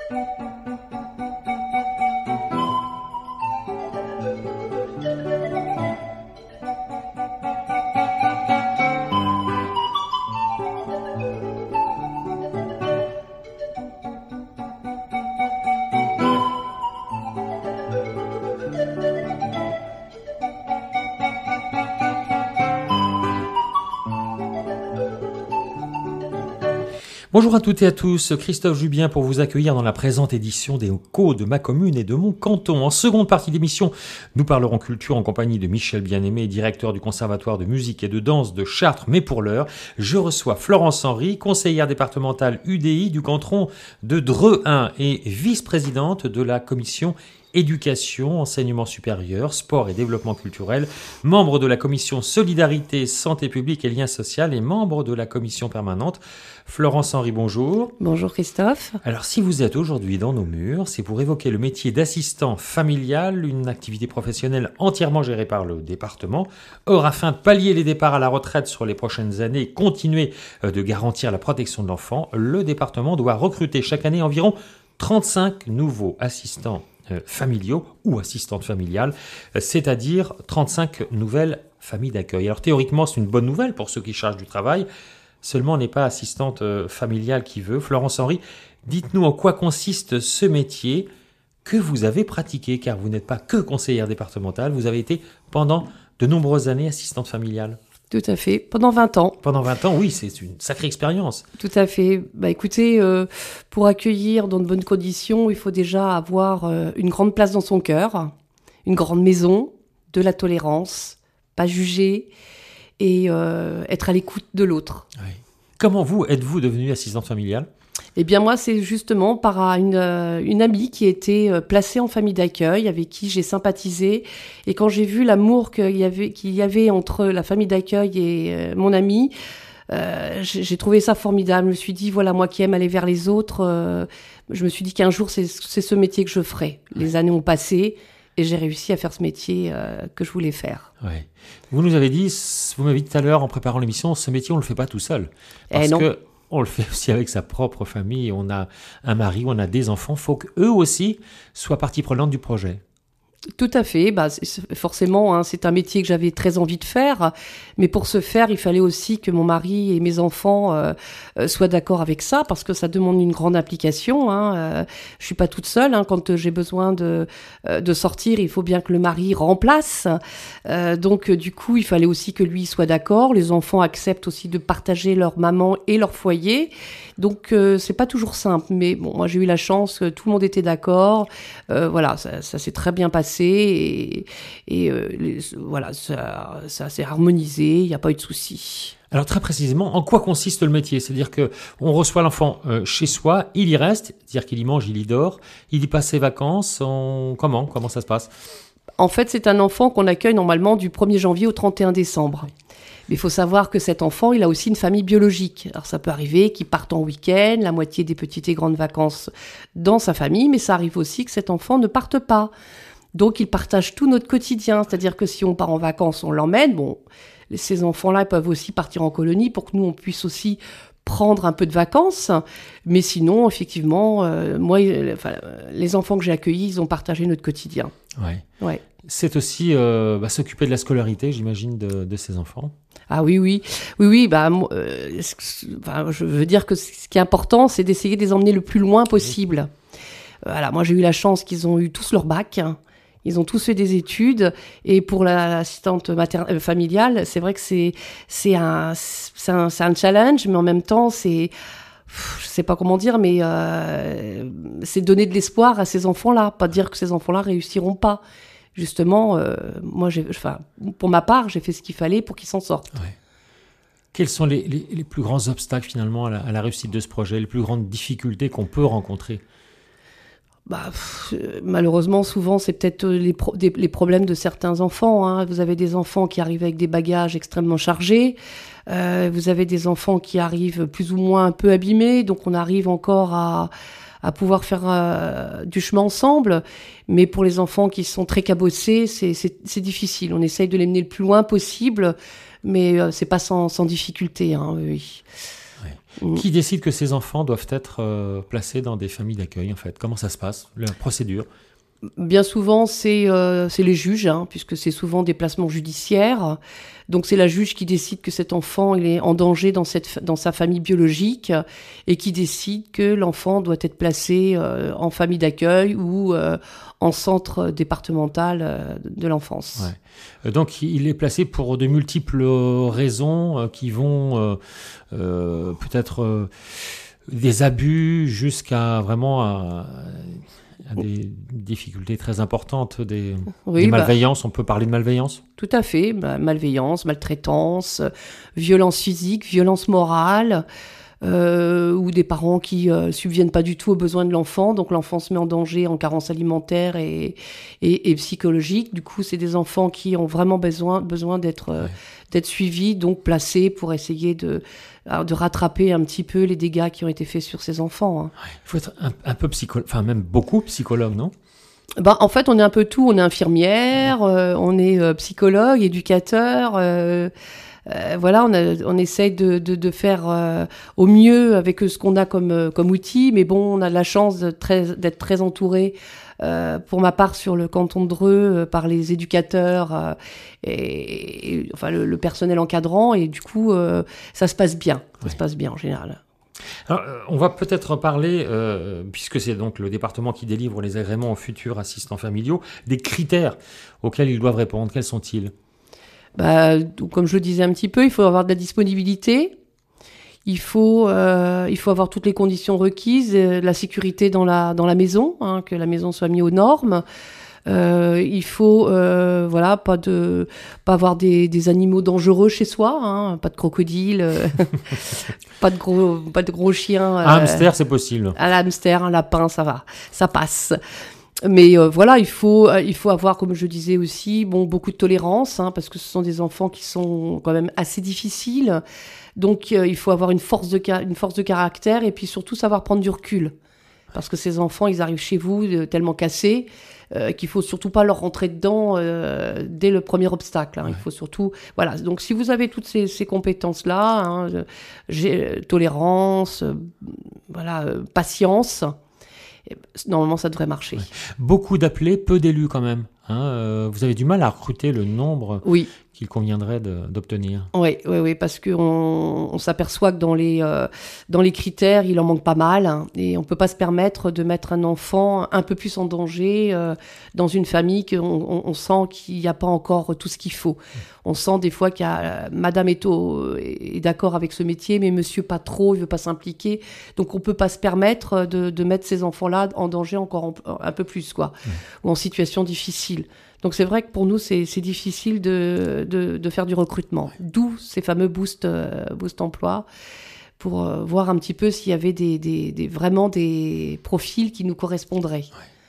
Bonjour à toutes et à tous, Christophe Jubien pour vous accueillir dans la présente édition des Échos de ma commune et de mon canton. En seconde partie d'émission, nous parlerons culture en compagnie de Michel Bien-Aimé, directeur du Conservatoire de musique et de danse de Chartres. Mais pour l'heure, je reçois Florence Henry, conseillère départementale UDI du canton de Dreux-Ain et vice-présidente de la commission Éducation, enseignement supérieur, sport et développement culturel, membre de la commission Solidarité, Santé publique et liens sociaux et membre de la commission permanente. Florence Henry, bonjour. Bonjour Christophe. Alors si vous êtes aujourd'hui dans nos murs, c'est pour évoquer le métier d'assistant familial, une activité professionnelle entièrement gérée par le département. Or, afin de pallier les départs à la retraite sur les prochaines années et continuer de garantir la protection de l'enfant, le département doit recruter chaque année environ 35 nouveaux assistants familiaux ou assistantes familiales, c'est-à-dire 35 nouvelles familles d'accueil. Alors théoriquement, c'est une bonne nouvelle pour ceux qui chargent du travail, seulement on n'est pas assistante familiale qui veut. Florence Henry, dites-nous en quoi consiste ce métier que vous avez pratiqué, car vous n'êtes pas que conseillère départementale, vous avez été pendant de nombreuses années assistante familiale. Tout à fait, pendant 20 ans. Pendant 20 ans, oui, c'est une sacrée expérience. Tout à fait. Écoutez, pour accueillir dans de bonnes conditions, il faut déjà avoir une grande place dans son cœur, une grande maison, de la tolérance, pas juger et être à l'écoute de l'autre. Oui. Comment êtes-vous devenue assistante familiale ? Eh bien moi, c'est justement par une amie qui était placée en famille d'accueil, avec qui j'ai sympathisé. Et quand j'ai vu l'amour qu'il y avait entre la famille d'accueil et mon amie, j'ai trouvé ça formidable. Je me suis dit, voilà, moi qui aime aller vers les autres, je me suis dit qu'un jour, c'est ce métier que je ferai. Les années ont passé et j'ai réussi à faire ce métier que je voulais faire. Ouais. Vous m'avez dit tout à l'heure en préparant l'émission, ce métier, on ne le fait pas tout seul. Parce que on le fait aussi avec sa propre famille. On a un mari, on a des enfants. Il faut qu'eux aussi soient partie prenante du projet. Tout à fait. Forcément, c'est un métier que j'avais très envie de faire. Mais pour ce faire, il fallait aussi que mon mari et mes enfants soient d'accord avec ça, parce que ça demande une grande implication. Je suis pas toute seule. Quand j'ai besoin de sortir, il faut bien que le mari remplace. Donc, du coup, il fallait aussi que lui soit d'accord. Les enfants acceptent aussi de partager leur maman et leur foyer. Donc, c'est pas toujours simple. Mais bon, moi, j'ai eu la chance que tout le monde était d'accord. Voilà, ça s'est très bien passé. Voilà, ça s'est harmonisé, il n'y a pas eu de souci. Alors très précisément, en quoi consiste le métier ? C'est-à-dire qu'on reçoit l'enfant chez soi, il y reste, c'est-à-dire qu'il y mange, il y dort, il y passe ses vacances, comment ça se passe ? En fait, c'est un enfant qu'on accueille normalement du 1er janvier au 31 décembre. Mais il faut savoir que cet enfant, il a aussi une famille biologique. Alors ça peut arriver qu'il parte en week-end, la moitié des petites et grandes vacances dans sa famille, mais ça arrive aussi que cet enfant ne parte pas. Donc, ils partagent tout notre quotidien. C'est-à-dire que si on part en vacances, on l'emmène. Bon, ces enfants-là peuvent aussi partir en colonie pour que nous, on puisse aussi prendre un peu de vacances. Mais sinon, effectivement, moi, les enfants que j'ai accueillis, ils ont partagé notre quotidien. Ouais. C'est aussi s'occuper de la scolarité, j'imagine, de ces enfants. Ah oui. Je veux dire que ce qui est important, c'est d'essayer de les emmener le plus loin possible. Voilà, moi, j'ai eu la chance qu'ils ont eu tous leur bac. Ils ont tous fait des études, et pour l'assistante familiale, c'est vrai que c'est un challenge, mais en même temps, je sais pas comment dire, mais c'est donner de l'espoir à ces enfants-là, pas dire que ces enfants-là réussiront pas. Justement, pour ma part, j'ai fait ce qu'il fallait pour qu'ils s'en sortent. Ouais. Quels sont les plus grands obstacles finalement à la réussite de ce projet, les plus grandes difficultés qu'on peut rencontrer ? Malheureusement, souvent, c'est peut-être les problèmes de certains enfants. Vous avez des enfants qui arrivent avec des bagages extrêmement chargés. Vous avez des enfants qui arrivent plus ou moins un peu abîmés. Donc, on arrive encore à pouvoir faire du chemin ensemble. Mais pour les enfants qui sont très cabossés, c'est difficile. On essaye de les mener le plus loin possible, mais c'est pas sans difficulté. Oui. Qui décide que ces enfants doivent être placés dans des familles d'accueil, en fait? Comment ça se passe, la procédure? Bien souvent, c'est les juges, hein, puisque c'est souvent des placements judiciaires. Donc c'est la juge qui décide que cet enfant il est en danger dans sa famille biologique et qui décide que l'enfant doit être placé en famille d'accueil ou en centre départemental de l'enfance. Ouais. Donc il est placé pour de multiples raisons qui vont peut-être des abus jusqu'à vraiment à des difficultés très importantes, des malveillances. On peut parler de malveillance? Tout à fait. Malveillance, maltraitance, violence physique, violence morale, ou des parents qui subviennent pas du tout aux besoins de l'enfant. Donc l'enfant se met en danger en carence alimentaire et psychologique. Du coup, c'est des enfants qui ont vraiment besoin d'être suivis, donc placés pour essayer de rattraper un petit peu les dégâts qui ont été faits sur ces enfants. Hein. Il faut être un peu psychologue, enfin même beaucoup psychologue, non? En fait, on est un peu tout. On est infirmière, on est psychologue, éducateur. Voilà, on essaye de faire au mieux avec ce qu'on a comme outil. Mais bon, on a de la chance d'être très entouré. Pour ma part, sur le canton de Dreux, par les éducateurs et enfin le personnel encadrant, et du coup, ça se passe bien. Ça se passe bien en général. Alors, on va peut-être parler, puisque c'est donc le département qui délivre les agréments aux futurs assistants familiaux, des critères auxquels ils doivent répondre. Quels sont-ils? Comme je le disais un petit peu, il faut avoir de la disponibilité. Il faut avoir toutes les conditions requises, la sécurité dans la maison, hein, que la maison soit mise aux normes. Il faut pas avoir des animaux dangereux chez soi, hein, pas de crocodile, pas de gros chiens. Un hamster, c'est possible. Un hamster, un lapin, ça va, ça passe. Mais il faut avoir, comme je disais aussi, beaucoup de tolérance, hein, parce que ce sont des enfants qui sont quand même assez difficiles. Donc il faut avoir une force de caractère et puis surtout savoir prendre du recul. Parce que ces enfants, ils arrivent chez vous tellement cassés qu'il faut surtout pas leur rentrer dedans dès le premier obstacle. Hein. Ouais. Il faut surtout... Voilà, donc si vous avez toutes ces compétences-là, hein, tolérance, patience... Normalement, ça devrait marcher. Ouais. Beaucoup d'appelés, peu d'élus quand même. Hein, vous avez du mal à recruter le nombre qu'il conviendrait d'obtenir. Oui, parce qu'on s'aperçoit que dans les critères, il en manque pas mal. Hein, et on ne peut pas se permettre de mettre un enfant un peu plus en danger dans une famille qu'on sent qu'il n'y a pas encore tout ce qu'il faut. On sent des fois qu'il y a madame est d'accord avec ce métier, mais monsieur pas trop, il ne veut pas s'impliquer. Donc on ne peut pas se permettre de mettre ces enfants-là en danger encore un peu plus, quoi, ou en situation difficile. Donc c'est vrai que pour nous, c'est difficile de faire du recrutement. D'où ces fameux boost emploi, pour voir un petit peu s'il y avait vraiment des profils qui nous correspondraient.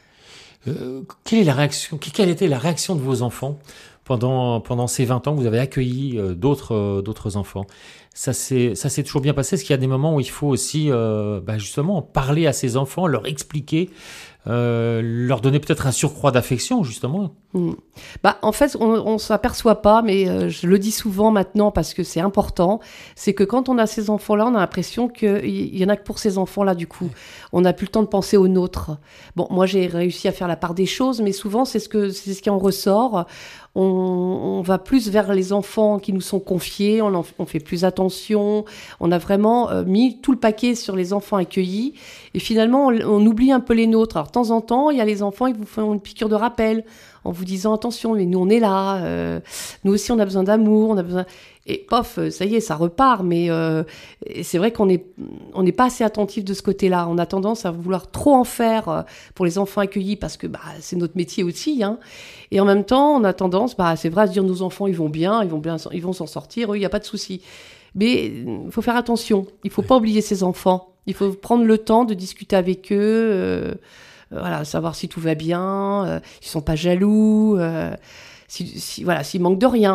Quelle était la réaction de vos enfants pendant ces 20 ans que vous avez accueilli d'autres enfants? Ça s'est toujours bien passé? Est-ce qu'il y a des moments où il faut aussi justement parler à ces enfants, leur expliquer, leur donner peut-être un surcroît d'affection, justement? En fait, on s'aperçoit pas, mais je le dis souvent maintenant parce que c'est important, c'est que quand on a ces enfants-là, on a l'impression qu'il y en a que pour ces enfants-là, du coup. On n'a plus le temps de penser aux nôtres. Bon, moi, j'ai réussi à faire la part des choses, mais souvent, c'est ce qui en ressort. On va plus vers les enfants qui nous sont confiés, on fait plus attention, on a vraiment mis tout le paquet sur les enfants accueillis, et finalement, on oublie un peu les nôtres. Alors, de temps en temps, il y a les enfants, ils vous font une piqûre de rappel, en vous disant attention, mais nous on est là, nous aussi on a besoin d'amour, on a besoin... Et pof, ça y est, ça repart, mais c'est vrai qu'on n'est pas assez attentif de ce côté-là. On a tendance à vouloir trop en faire pour les enfants accueillis, parce que c'est notre métier aussi, hein. Et en même temps, on a tendance, c'est vrai, à se dire nos enfants ils vont s'en sortir, eux, il n'y a pas de souci. Mais il faut faire attention, il faut pas oublier ces enfants, il faut prendre le temps de discuter avec eux, savoir si tout va bien, s'ils sont pas jaloux, s'ils manquent de rien.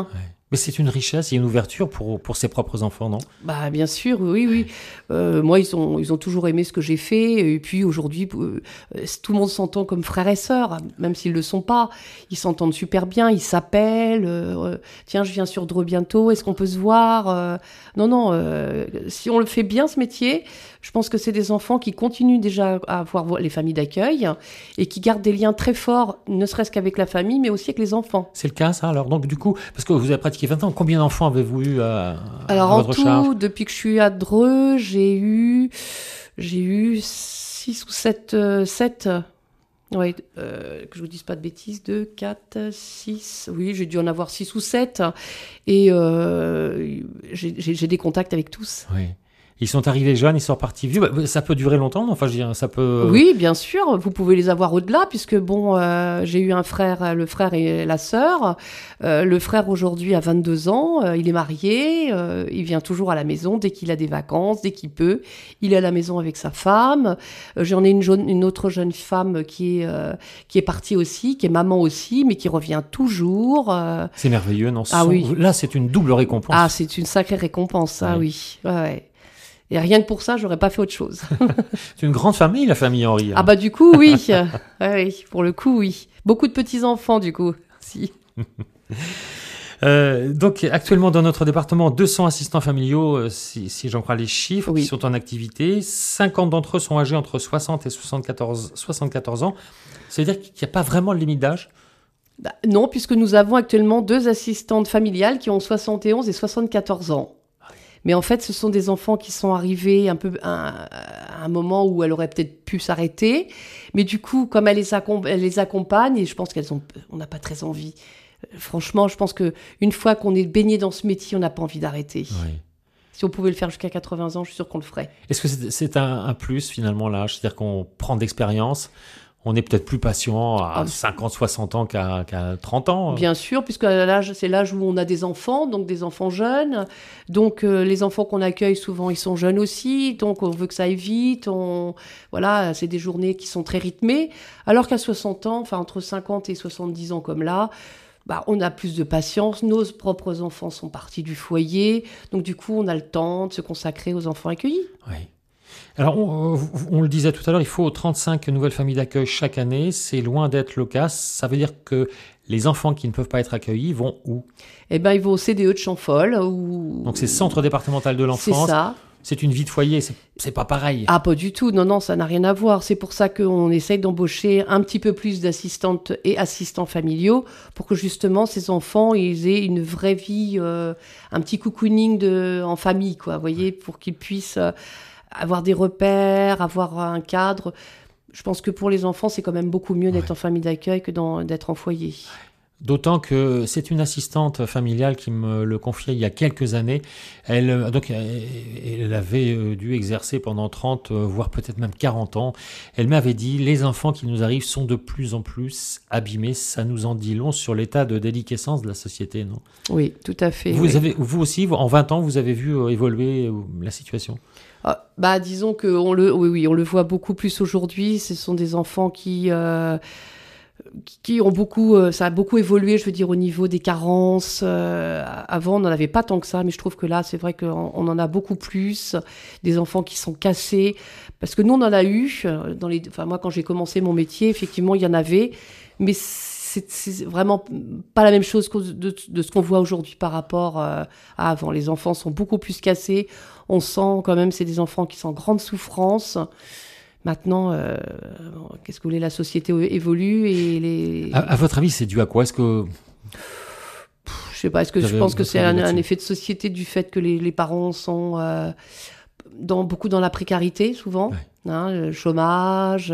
Mais c'est une richesse et une ouverture pour ses propres enfants, non? Bah, bien sûr, oui, oui. Moi, ils ont toujours aimé ce que j'ai fait. Et puis aujourd'hui, tout le monde s'entend comme frères et sœurs, même s'ils ne le sont pas. Ils s'entendent super bien, ils s'appellent. Tiens, je viens sur Dreux bientôt, est-ce qu'on peut se voir? Non, non, si on le fait bien, ce métier, je pense que c'est des enfants qui continuent déjà à avoir les familles d'accueil et qui gardent des liens très forts, ne serait-ce qu'avec la famille, mais aussi avec les enfants. C'est le cas, ça, alors? Donc, du coup, parce que vous avez pratiqué 20 ans, combien d'enfants avez-vous eu Alors, à en votre tout, charge? depuis que je suis à Dreux, j'ai eu 6 ou 7, 7. Ouais, que je vous dise pas de bêtises, 2, 4, 6. Oui, j'ai dû en avoir 6 ou 7. Et j'ai des contacts avec tous. Oui. Ils sont arrivés jeunes, ils sont repartis vieux. Bah, ça peut durer longtemps, non? Enfin, je veux dire, ça peut... Oui, bien sûr, vous pouvez les avoir au-delà, puisque bon, j'ai eu un frère, le frère et la sœur. Le frère aujourd'hui a 22 ans, il est marié, il vient toujours à la maison dès qu'il a des vacances, dès qu'il peut. Il est à la maison avec sa femme. J'en ai une autre jeune femme qui est partie aussi, qui est maman aussi, mais qui revient toujours. C'est merveilleux, non? Ah oui. Là, c'est une double récompense. Ah, c'est une sacrée récompense, ça, oui. Ouais, ouais. Et rien que pour ça, j'aurais pas fait autre chose. C'est une grande famille, la famille Henry. Ah bah du coup, oui. Oui, pour le coup, oui. Beaucoup de petits-enfants, du coup. Si. Donc, actuellement, dans notre département, 200 assistants familiaux, si j'en crois les chiffres, Oui. qui sont en activité. 50 d'entre eux sont âgés entre 60 et 74 ans. C'est-à-dire qu'il n'y a pas vraiment de limite d'âge? Bah, non, puisque nous avons actuellement 2 assistantes familiales qui ont 71 et 74 ans. Mais en fait, ce sont des enfants qui sont arrivés un peu à un moment où elle aurait peut-être pu s'arrêter. Mais du coup, comme elle les accompagne, et je pense on n'a pas très envie. Franchement, je pense qu'une fois qu'on est baigné dans ce métier, on n'a pas envie d'arrêter. Oui. Si on pouvait le faire jusqu'à 80 ans, je suis sûre qu'on le ferait. Est-ce que c'est un plus, finalement, l'âge? C'est-à-dire qu'on prend d'expérience, on est peut-être plus patient à 50, 60 ans qu'à 30 ans? Bien sûr, puisque c'est l'âge où on a des enfants, donc des enfants jeunes. Donc les enfants qu'on accueille, souvent, ils sont jeunes aussi. Donc on veut que ça aille vite. Voilà, c'est des journées qui sont très rythmées. Alors qu'à 60 ans, enfin entre 50 et 70 ans comme là, bah, on a plus de patience. Nos propres enfants sont partis du foyer. Donc du coup, on a le temps de se consacrer aux enfants accueillis. Oui. Alors, on le disait tout à l'heure, il faut 35 nouvelles familles d'accueil chaque année. C'est loin d'être le cas. Ça veut dire que les enfants qui ne peuvent pas être accueillis vont où? Eh ben, ils vont au CDE de Champfol. Donc, c'est Centre départemental de l'enfance. C'est ça. C'est une vie de foyer, c'est pas pareil. Ah, pas du tout. Non, non, ça n'a rien à voir. C'est pour ça qu'on essaye d'embaucher un petit peu plus d'assistantes et assistants familiaux pour que justement ces enfants ils aient une vraie vie, un petit cocooning en famille, quoi. Vous voyez, pour qu'ils puissent avoir des repères, avoir un cadre. Je pense que pour les enfants, c'est quand même beaucoup mieux d'être en famille d'accueil que d'être en foyer. D'autant que c'est une assistante familiale qui me le confiait il y a quelques années. Elle avait dû exercer pendant 30, voire peut-être même 40 ans. Elle m'avait dit, les enfants qui nous arrivent sont de plus en plus abîmés. Ça nous en dit long sur l'état de déliquescence de la société, non? Oui, tout à fait. Vous aussi, en 20 ans, vous avez vu évoluer la situation? Bah, disons qu'on on le voit beaucoup plus aujourd'hui. Ce sont des enfants qui ont beaucoup, ça a beaucoup évolué, je veux dire, au niveau des carences. Avant, on n'en avait pas tant que ça, mais je trouve que là, c'est vrai qu'on en a beaucoup plus. Des enfants qui sont cassés. Parce que nous, on en a eu. Moi, quand j'ai commencé mon métier, effectivement, il y en avait. Mais c'est vraiment pas la même chose de ce qu'on voit aujourd'hui par rapport à avant. Les enfants sont beaucoup plus cassés. On sent quand même, c'est des enfants qui sont en grande souffrance. Maintenant, qu'est-ce que vous voulez, la société évolue et À votre avis, c'est dû à quoi? Est-ce que... Je sais pas, je pense que c'est un effet de société du fait que les parents sont beaucoup dans la précarité, souvent. Ouais. Le chômage...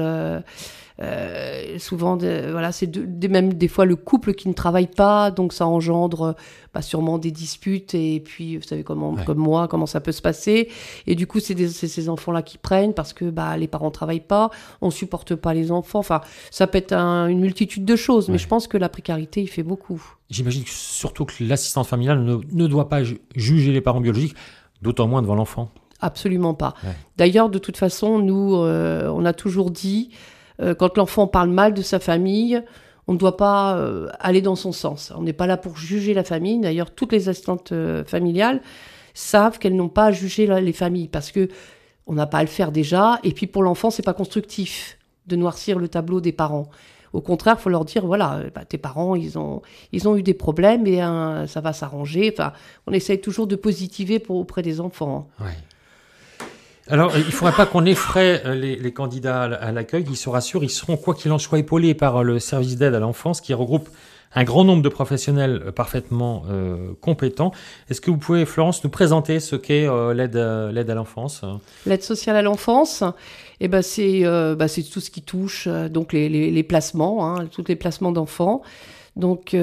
souvent, voilà, c'est même des fois le couple qui ne travaille pas, donc ça engendre sûrement des disputes. Et puis, vous savez comme moi, comment ça peut se passer. Et du coup, c'est ces enfants-là qui prennent parce que les parents ne travaillent pas, on supporte pas les enfants. Enfin, ça peut être une multitude de choses, mais je pense que la précarité, il fait beaucoup. J'imagine surtout que l'assistante familiale ne doit pas juger les parents biologiques, d'autant moins devant l'enfant. Absolument pas. Ouais. D'ailleurs, de toute façon, nous, on a toujours dit... quand l'enfant parle mal de sa famille, on ne doit pas aller dans son sens. On n'est pas là pour juger la famille. D'ailleurs, toutes les assistantes familiales savent qu'elles n'ont pas à juger les familles parce que on n'a pas à le faire déjà. Et puis pour l'enfant, c'est pas constructif de noircir le tableau des parents. Au contraire, il faut leur dire, voilà, tes parents, ils ont eu des problèmes et ça va s'arranger. Enfin, on essaye toujours de positiver auprès des enfants. Ouais. Alors, il ne faudrait pas qu'on effraie les candidats à l'accueil. Ils se rassurent, ils seront, quoi qu'il en soit, épaulés par le service d'aide à l'enfance qui regroupe un grand nombre de professionnels parfaitement compétents. Est-ce que vous pouvez, Florence, nous présenter ce qu'est l'aide à l'enfance ? L'aide sociale à l'enfance, c'est tout ce qui touche donc les placements, tous les placements d'enfants. Donc,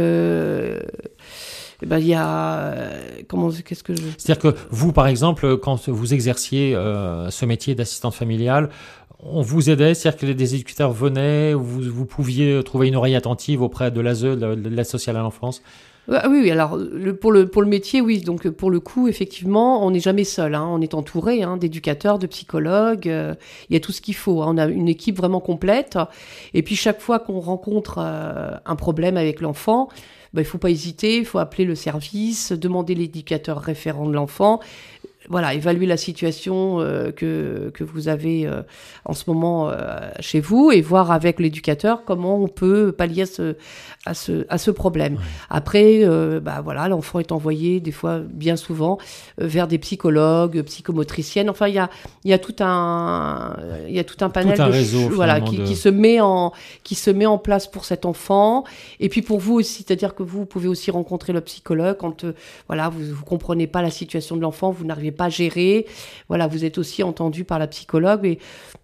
il y a C'est-à-dire que vous, par exemple, quand vous exerciez ce métier d'assistante familiale, on vous aidait, c'est-à-dire que des éducateurs venaient, vous pouviez trouver une oreille attentive auprès de l'ASE, de l'aide sociale à l'enfance. Oui, alors pour le métier, oui. Donc pour le coup, effectivement, on n'est jamais seul. On est entouré d'éducateurs, de psychologues. Il y a tout ce qu'il faut. On a une équipe vraiment complète. Et puis chaque fois qu'on rencontre un problème avec l'enfant, il ne faut pas hésiter. Il faut appeler le service, demander l'éducateur référent de l'enfant. Voilà, évaluer la situation que vous avez en ce moment chez vous et voir avec l'éducateur comment on peut pallier à ce problème. Ouais. Après, l'enfant est envoyé des fois, bien souvent, vers des psychologues, psychomotriciennes. Enfin, il y a tout un panel tout un réseau, qui se met en place pour cet enfant. Et puis pour vous aussi, c'est-à-dire que vous pouvez aussi rencontrer le psychologue quand vous comprenez pas la situation de l'enfant, vous n'arrivez pas à gérer. Voilà, vous êtes aussi entendu par la psychologue. Et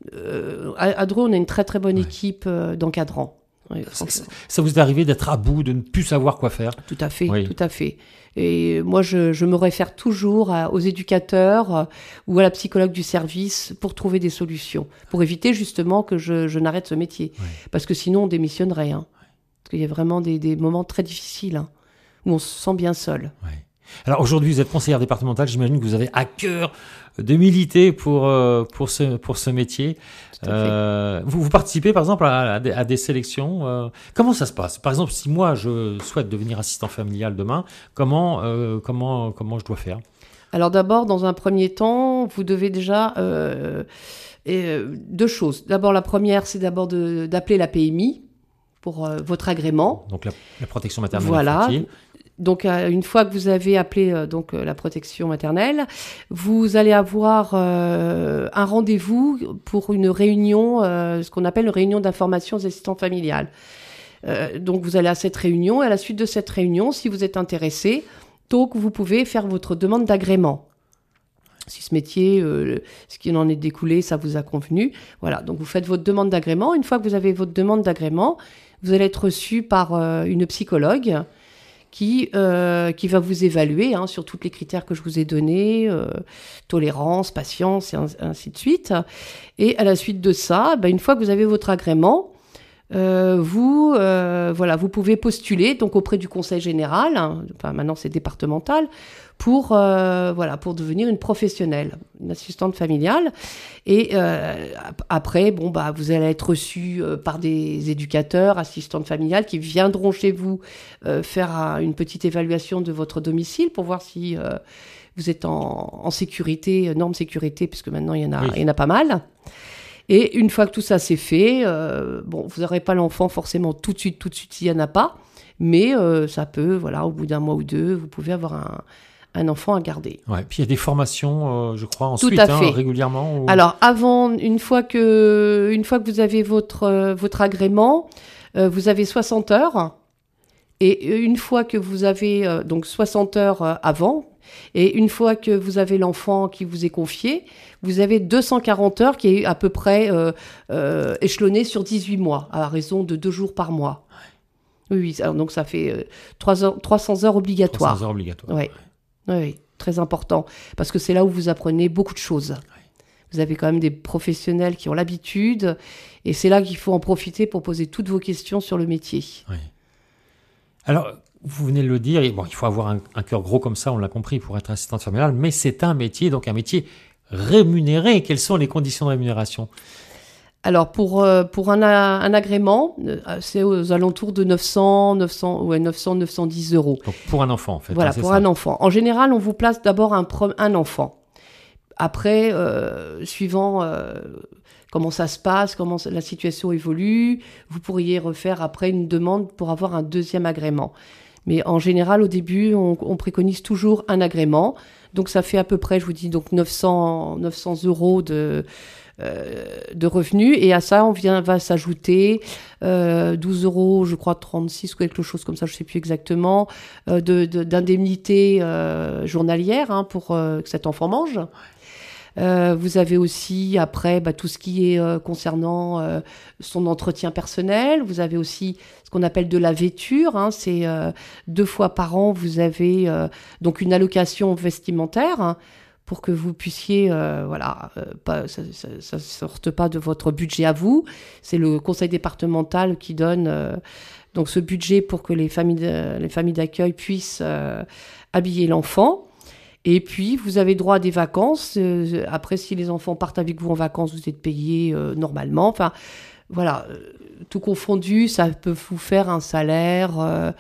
à Dreux, on a une très très bonne équipe d'encadrants. Oui, ça vous est arrivé d'être à bout, de ne plus savoir quoi faire ? Tout à fait, oui. Tout à fait. Et moi, je me réfère toujours aux éducateurs ou à la psychologue du service pour trouver des solutions, pour éviter justement que je n'arrête ce métier. Oui. Parce que sinon, on démissionnerait. Parce qu'il y a vraiment des moments très difficiles où on se sent bien seul. Oui. Alors aujourd'hui, vous êtes conseillère départementale, j'imagine que vous avez à cœur de militer pour ce métier. Vous participez par exemple à des sélections. Comment ça se passe ? Par exemple, si moi je souhaite devenir assistant familial demain, comment je dois faire ? Alors d'abord, dans un premier temps, vous devez déjà deux choses. D'abord, la première, c'est d'appeler la PMI pour votre agrément. Donc la protection maternelle. Voilà. Donc, une fois que vous avez appelé la protection maternelle, vous allez avoir un rendez-vous pour une réunion, ce qu'on appelle une réunion d'information aux assistants familiales. Donc, vous allez à cette réunion et à la suite de cette réunion, si vous êtes intéressé, donc vous pouvez faire votre demande d'agrément. Si ce métier, ce qui en est découlé, ça vous a convenu. Voilà, donc vous faites votre demande d'agrément. Une fois que vous avez votre demande d'agrément, vous allez être reçu par une psychologue qui va vous évaluer sur tous les critères que je vous ai donnés, tolérance, patience et ainsi de suite. Et à la suite de ça, une fois que vous avez votre agrément, vous pouvez postuler donc auprès du conseil général, maintenant c'est départemental, pour devenir une professionnelle, une assistante familiale. Et après, vous allez être reçu par des éducateurs, assistantes familiales qui viendront chez vous faire une petite évaluation de votre domicile pour voir si vous êtes en sécurité, norme sécurité, puisque maintenant il y en a pas mal. Et une fois que tout ça c'est fait, vous n'aurez pas l'enfant forcément tout de suite s'il n'y en a pas, mais ça peut, au bout d'un mois ou deux, vous pouvez avoir un enfant à garder. Ouais, puis il y a des formations, je crois, ensuite, régulièrement. Ou... Alors, une fois que vous avez votre agrément, vous avez 60 heures. Et une fois que vous avez 60 heures avant, et une fois que vous avez l'enfant qui vous est confié, vous avez 240 heures qui est à peu près échelonné sur 18 mois, à raison de 2 jours par mois. Oui, donc ça fait 300 heures obligatoires. 300 heures obligatoires. Oui, très important, parce que c'est là où vous apprenez beaucoup de choses. Oui. Vous avez quand même des professionnels qui ont l'habitude, et c'est là qu'il faut en profiter pour poser toutes vos questions sur le métier. Oui. Alors, vous venez de le dire, il faut avoir un cœur gros comme ça, on l'a compris, pour être assistante familiale, mais c'est un métier rémunéré. Quelles sont les conditions de rémunération ? Alors pour un agrément, c'est aux alentours de 910 euros. Donc pour un enfant en fait. Voilà, hein, c'est pour ça. un enfant. En général, on vous place d'abord un enfant. Après, suivant comment ça se passe, comment la situation évolue, vous pourriez refaire après une demande pour avoir un deuxième agrément. Mais en général, au début, on préconise toujours un agrément. Donc ça fait à peu près, je vous dis, donc 900 euros de revenus. Et à ça, va s'ajouter 12 euros, je crois 36 ou quelque chose comme ça, je ne sais plus exactement, d'indemnité journalière hein, pour que cet enfant mange. Vous avez aussi après tout ce qui est concernant son entretien personnel. Vous avez aussi ce qu'on appelle de la vêture. Hein, c'est 2 fois par an, vous avez donc une allocation vestimentaire hein, pour que vous puissiez, ça sorte pas de votre budget à vous. C'est le conseil départemental qui donne donc ce budget pour que les familles d'accueil puissent habiller l'enfant. Et puis, vous avez droit à des vacances. Après, si les enfants partent avec vous en vacances, vous êtes payé normalement. Enfin, voilà, tout confondu, ça peut vous faire un salaire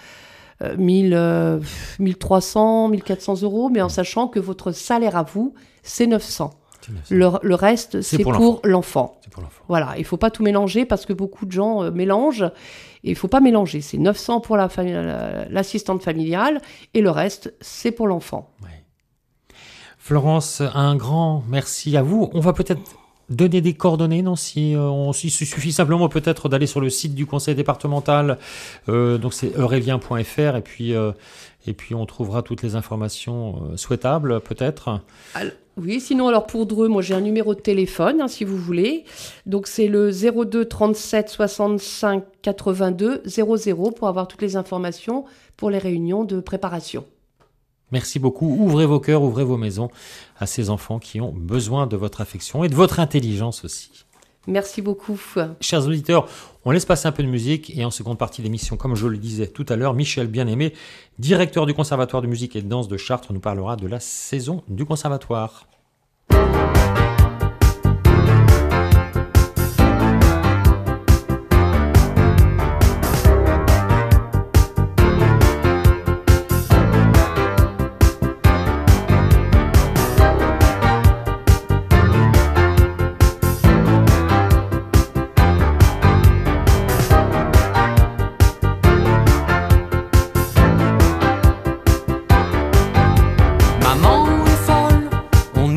1300, 1400 euros, mais en sachant que votre salaire à vous, c'est 900. Le reste, c'est pour l'enfant. C'est pour l'enfant. Voilà, il ne faut pas tout mélanger parce que beaucoup de gens mélangent. Et il ne faut pas mélanger. C'est 900 pour l'assistante familiale et le reste, c'est pour l'enfant. Ouais. Florence, un grand merci à vous. On va peut-être donner des coordonnées, non? Il suffit simplement peut-être d'aller sur le site du conseil départemental, donc c'est eurelien.fr, et puis on trouvera toutes les informations souhaitables, peut-être. Oui, sinon alors pour Dreux, moi j'ai un numéro de téléphone, hein, si vous voulez. Donc c'est le 02 37 65 82 00 pour avoir toutes les informations pour les réunions de préparation. Merci beaucoup. Ouvrez vos cœurs, ouvrez vos maisons à ces enfants qui ont besoin de votre affection et de votre intelligence aussi. Merci beaucoup. Chers auditeurs, on laisse passer un peu de musique et en seconde partie de l'émission, comme je le disais tout à l'heure, Michel Bien-Aimé, directeur du Conservatoire de musique et de danse de Chartres, nous parlera de la saison du Conservatoire. Maman est folle, on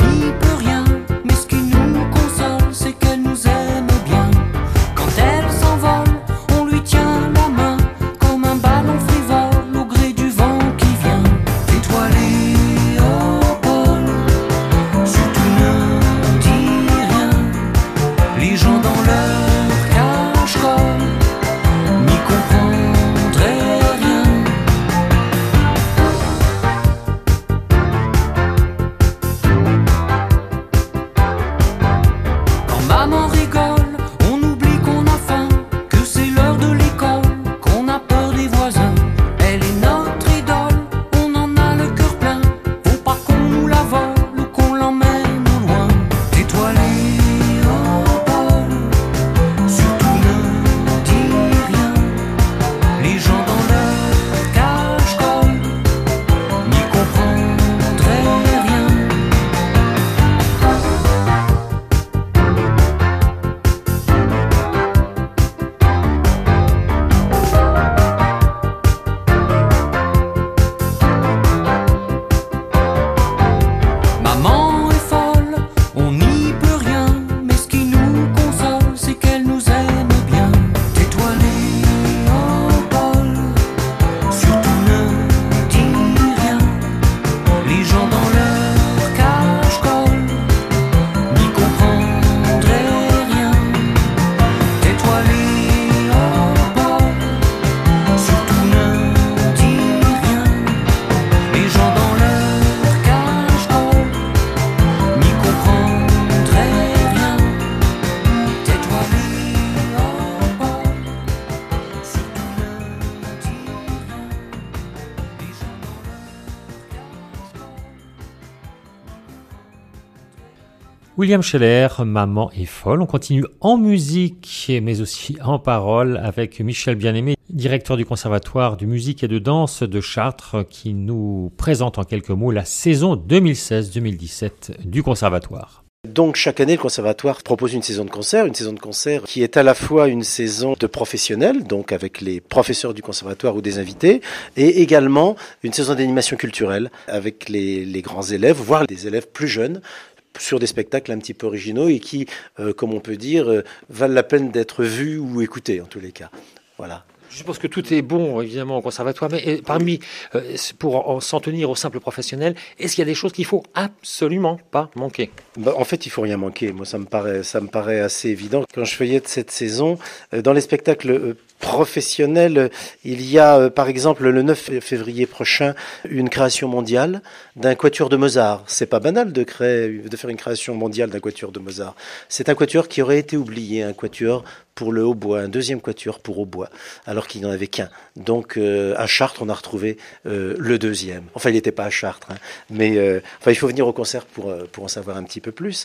William Scheller, Maman est folle. On continue en musique, mais aussi en parole avec Michel Bien-Aimé, directeur du Conservatoire de musique et de danse de Chartres, qui nous présente en quelques mots la saison 2016-2017 du Conservatoire. Donc chaque année, le Conservatoire propose une saison de concert qui est à la fois une saison de professionnels, donc avec les professeurs du Conservatoire ou des invités, et également une saison d'animation culturelle avec les grands élèves, voire des élèves plus jeunes, sur des spectacles un petit peu originaux et qui, comme on peut dire, valent la peine d'être vus ou écoutés en tous les cas. Voilà. Je pense que tout est bon, évidemment, au conservatoire, mais parmi, pour s'en tenir au simple professionnel, est-ce qu'il y a des choses qu'il faut absolument pas manquer ? En fait, il faut rien manquer. Moi, ça me paraît assez évident. Quand je feuillette cette saison, dans les spectacles professionnels, il y a, par exemple, le 9 février prochain, une création mondiale d'un quatuor de Mozart. C'est pas banal de faire une création mondiale d'un quatuor de Mozart. C'est un quatuor qui aurait été oublié, un quatuor pour le hautbois, un deuxième quatuor pour hautbois, alors qu'il n'y en avait qu'un. Donc à Chartres, on a retrouvé le deuxième. Enfin, il n'était pas à Chartres, hein, mais il faut venir au concert pour en savoir un petit peu plus.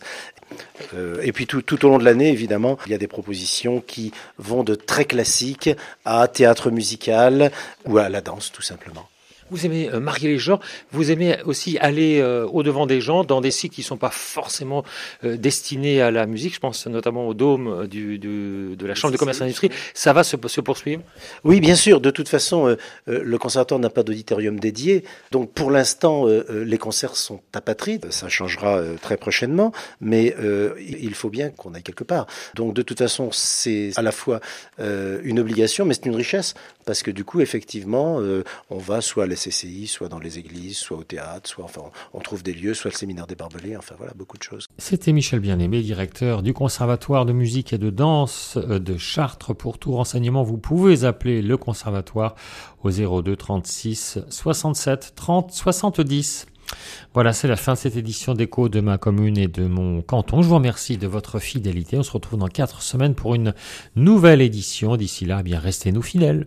Et puis tout au long de l'année, évidemment, il y a des propositions qui vont de très classiques à théâtre musical ou à la danse, tout simplement. Vous aimez marier les genres, vous aimez aussi aller au-devant des gens dans des cycles qui ne sont pas forcément destinés à la musique. Je pense notamment au Dôme de la Chambre de commerce et d'industrie. Ça va se poursuivre ? Oui, bien sûr. De toute façon, le conservatoire n'a pas d'auditorium dédié. Donc pour l'instant, les concerts sont apatrides. Ça changera très prochainement, mais il faut bien qu'on aille quelque part. Donc de toute façon, c'est à la fois une obligation, mais c'est une richesse. Parce que du coup, effectivement, on va soit à la CCI, soit dans les églises, soit au théâtre, soit on trouve des lieux, soit le séminaire des Barbelés, enfin voilà, beaucoup de choses. C'était Michel Bien-Aimé, directeur du Conservatoire de musique et de danse de Chartres. Pour tout renseignement, vous pouvez appeler le Conservatoire au 02 36 67 30 70. Voilà, c'est la fin de cette édition d'Écho de ma commune et de mon canton. Je vous remercie de votre fidélité. On se retrouve dans 4 semaines pour une nouvelle édition. D'ici là, bien restez-nous fidèles.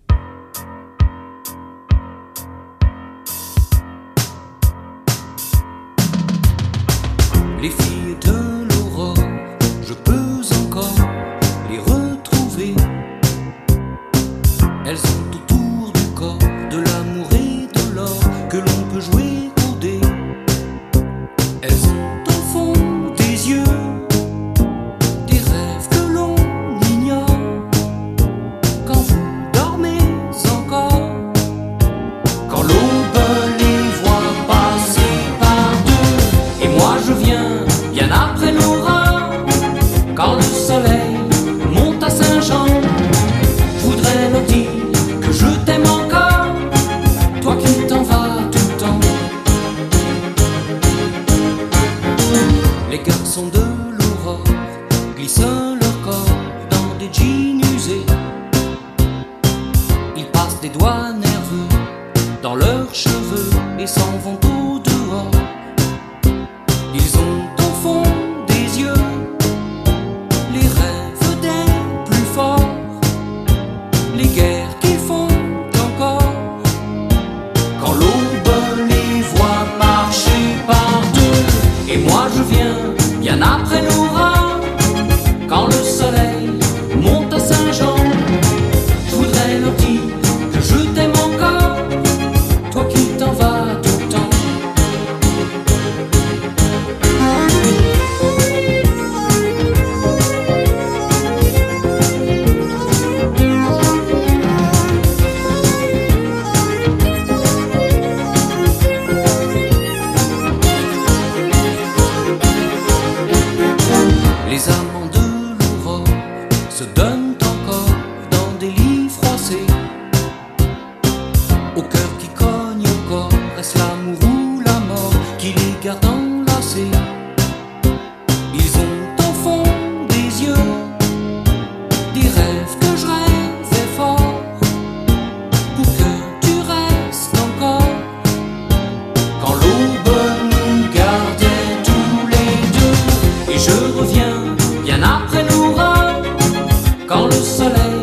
Les filles de l'aurore, je peux encore les retrouver. Elles ont autour du corps de l'amour et de l'or que l'on peut jouer au dé. Elles ont au fond des yeux des rêves que l'on ignore. Quand vous dormez encore, quand l'aube les voit passer par deux, et moi je viens bien après l'aurore, quand le soleil monte à Saint-Jean. Je voudrais leur dire que je t'aime encore, toi qui t'en vas tout le temps. Les garçons de l'aurore glissent leur corps dans des jeans usés. Ils passent des doigts nerveux dans leurs cheveux et s'en vont au dehors. Ils ont au fond des yeux les rêves des plus forts, les guerres qu'ils font encore. Quand l'aube les voit marcher par deux, et moi je viens bien après l'aurore, quand le soleil monte à Saint-Jean. Je voudrais leur dire que je t'aime encore, toi qui t'en vas tout le temps. Les amants de l'aurore se donnent encore dans des lits froissés. Au cœur qui cogne au corps, est-ce l'amour ou la mort qui les garde enlacés? Ils ont au fond des yeux des rêves que je rêvais fort, pour que tu restes encore. Quand l'aube nous gardait tous les deux, et je reviens bien après l'aurore, quand le soleil